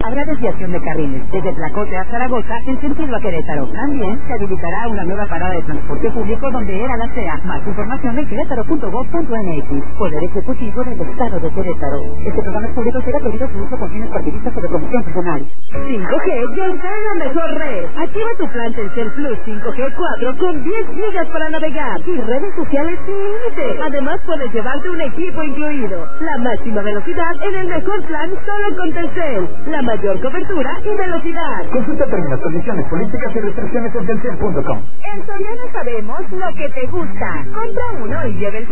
Habrá desviación de carriles desde Tlacote a Zaragoza en sentido a Querétaro. También se habilitará una nueva parada de transporte público donde era la CEA. Más información en querétaro.gov.mx. Poder Ejecutivo del Estado de Querétaro. Este programa es público y será prohibido su uso con fines partidistas o de promoción personal. 5G ya está en la mejor red. Activa tu plan Telcel Plus 5G 4 con 10 gigas para navegar y redes sociales sin límite. Además puedes llevarte un equipo incluido. La máxima velocidad en el mejor plan solo con Telcel. La mayor cobertura y velocidad. Consulta términos, condiciones, políticas y restricciones en telcel.com. En Soriana sabemos lo que te gusta. Compra uno y lleve el